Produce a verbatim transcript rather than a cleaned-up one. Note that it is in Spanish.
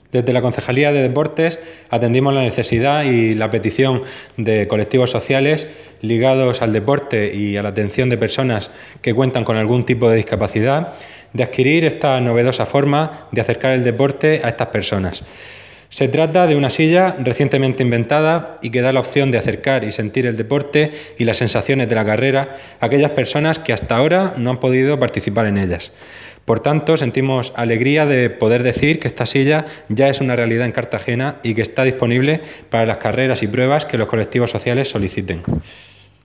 Desde la Concejalía de Deportes atendimos la necesidad y la petición de colectivos sociales ligados al deporte y a la atención de personas que cuentan con algún tipo de discapacidad de adquirir esta novedosa forma de acercar el deporte a estas personas. Se trata de una silla recientemente inventada y que da la opción de acercar y sentir el deporte y las sensaciones de la carrera a aquellas personas que hasta ahora no han podido participar en ellas. Por tanto, sentimos alegría de poder decir que esta silla ya es una realidad en Cartagena y que está disponible para las carreras y pruebas que los colectivos sociales soliciten.